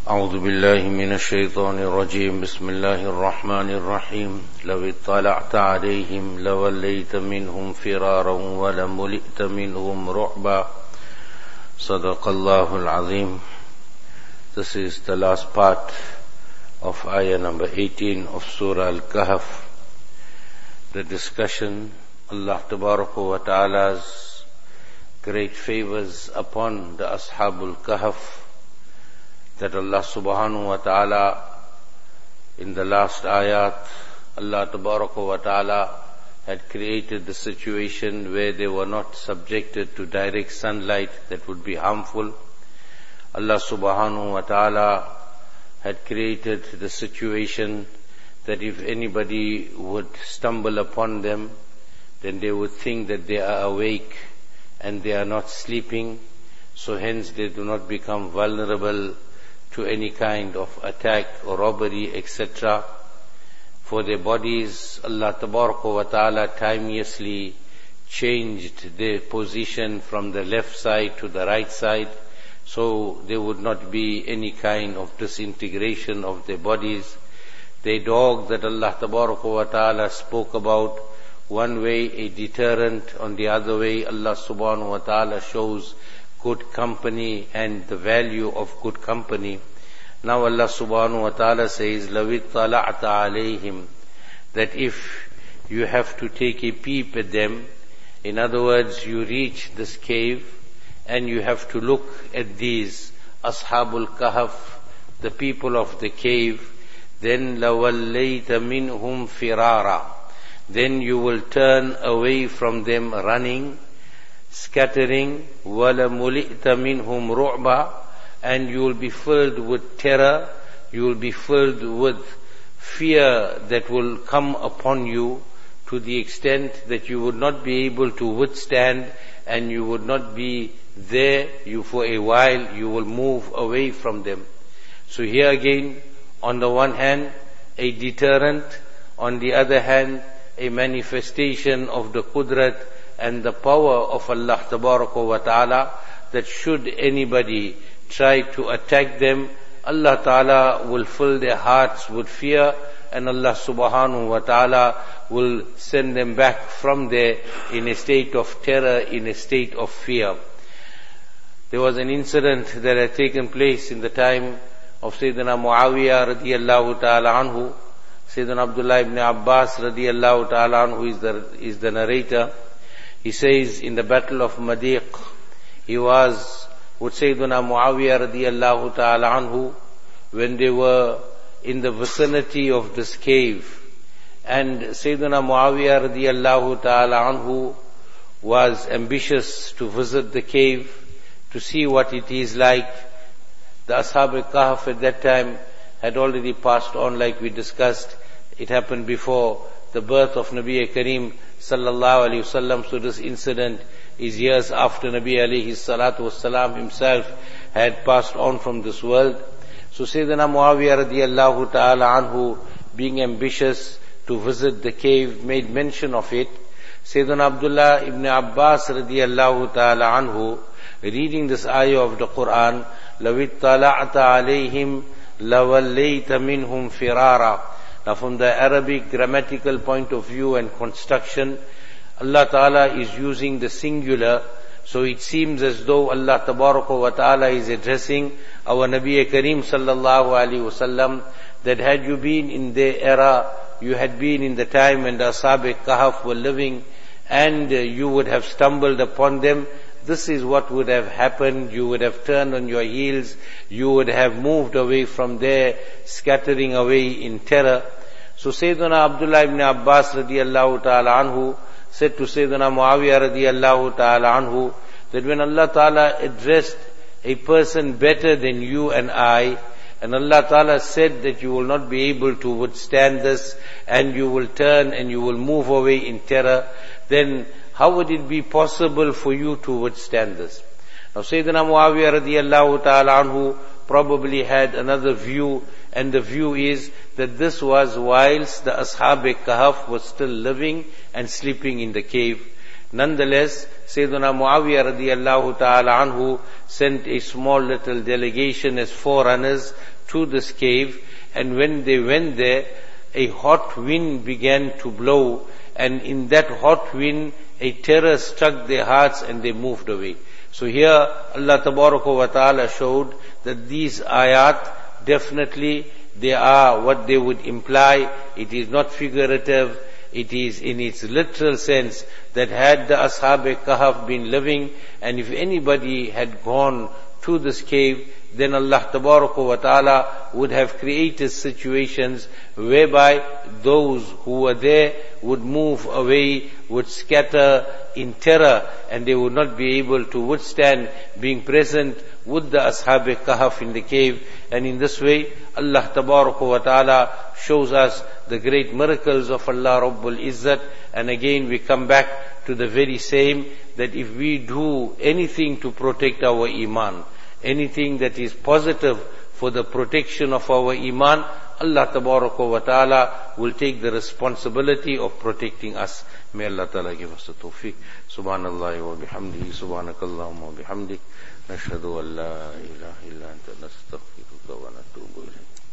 أعوذ بالله من الشيطان الرجيم بسم الله الرحمن الرحيم لو اطلعت عليهم لوليت منهم فرارا ولملئت منهم رعبا صدق الله العظيم. This is the last part of ayah number 18 of Surah Al-Kahf. The discussion, Allah Tabaraka wa Ta'ala's great favors upon the Ashabul Kahf, that Allah subhanahu wa ta'ala in the last ayat, Allah tabaraka wa ta'ala had created the situation where they were not subjected to direct sunlight that would be harmful. Allah subhanahu wa ta'ala had created the situation that if anybody would stumble upon them, then they would think that they are awake and they are not sleeping, so hence they do not become vulnerable to any kind of attack or robbery, etc. For their bodies, Allah Tabaraka wa Ta'ala timelessly changed their position from the left side to the right side, so there would not be any kind of disintegration of their bodies. Their dog that Allah Tabaraka wa Ta'ala spoke about, one way a deterrent, on the other way Allah Subhanahu wa Ta'ala shows good company and the value of good company. Now Allah subhanahu wa ta'ala says, لَوِ اطَّلَعْتَ عَلَيْهِمْ, that if you have to take a peep at them, in other words, you reach this cave and you have to look at these Ashabul Kahf, the people of the cave, then لَوَلَّيْتَ مِنْهُمْ فِرَارًا, then you will turn away from them running, scattering, وَلَمُلِئْتَ مِنْهُمْ رُعْبًا, and you will be filled with terror, you will be filled with fear that will come upon you to the extent that you would not be able to withstand, and you would not be there. You for a while you will move away from them. So here again, on the one hand, a deterrent, on the other hand, a manifestation of the qudrat and the power of Allah Tabaraka wa Ta'ala, that should anybody try to attack them, Allah Ta'ala will fill their hearts with fear, and Allah Subhanahu wa Ta'ala will send them back from there in a state of terror, in a state of fear. There was an incident that had taken place in the time of Sayyidina Muawiyah radiyallahu ta'ala anhu. Sayyidina Abdullah ibn Abbas radiyallahu ta'ala anhu is the narrator. He says, in the battle of Madiq, he was with Sayyidina Muawiyah radiyallahu ta'ala anhu when they were in the vicinity of this cave. And Sayyidina Muawiyah radiyallahu ta'ala anhu was ambitious to visit the cave, to see what it is like. The Ashab al-Kahf at that time had already passed on, like we discussed. It happened before the birth of Nabi Kareem sallallahu alayhi wasallam, so this incident is years after Nabi alayhi salatu wasalam himself had passed on from this world. So Sayyidina Muawiyah radiyallahu ta'ala anhu, being ambitious to visit the cave, made mention of it. Sayyidina Abdullah ibn Abbas radiyallahu ta'ala anhu, reading this ayah of the Quran, لَوِ اطَّلَعْتَ عَلَيْهِمْ لَوَلَّيْتَ مِنْهُمْ فِرَارًا. Now from the Arabic grammatical point of view and construction, Allah Ta'ala is using the singular, so it seems as though Allah Tabaraka wa Ta'ala is addressing our Nabi Kareem sallallahu alaihi wasallam, that had you been in their era, you had been in the time when the Ashab al-Kahf were living, and you would have stumbled upon them, this is what would have happened. You would have turned on your heels, you would have moved away from there, scattering away in terror. So Sayyidina Abdullah ibn Abbas radiyallahu ta'ala anhu said to Sayyidina Muawiyah radiyallahu ta'ala anhu, that when Allah Ta'ala addressed a person better than you and I, and Allah Ta'ala said that you will not be able to withstand this, and you will turn and you will move away in terror, then how would it be possible for you to withstand this? Now Sayyidina Muawiyah radiyallahu ta'ala anhu probably had another view, and the view is that this was whilst the Ashab al-Kahf was still living and sleeping in the cave. Nonetheless, Sayyidina Muawiyah radiyallahu ta'ala anhu sent a small little delegation as forerunners to this cave, and when they went there, a hot wind began to blow, and in that hot wind, a terror struck their hearts and they moved away. So here, Allah Tabaraka wa Ta'ala showed that these ayat, definitely they are what they would imply. It is not figurative. It is in its literal sense that had the Ashab-e-Kahf been living, and if anybody had gone to this cave, then Allah Tabaraka wa Ta'ala would have created situations whereby those who were there would move away, would scatter in terror, and they would not be able to withstand being present with the Ashab-e-Kahf in the cave. And in this way, Allah Tabaraka wa Ta'ala shows us the great miracles of Allah Rabbul Izzat. And again we come back to the very same, that if we do anything to protect our iman, anything that is positive for the protection of our iman, Allah Tabaraka wa Ta'ala will take the responsibility of protecting us. May Allah Ta'ala give us the tawfiq. Subhanallah wa bihamdihi, subhanakallahumma wa bihamdik, nashhadu an la ilaha illa anta nastaghfiruka wa natubu ilayk.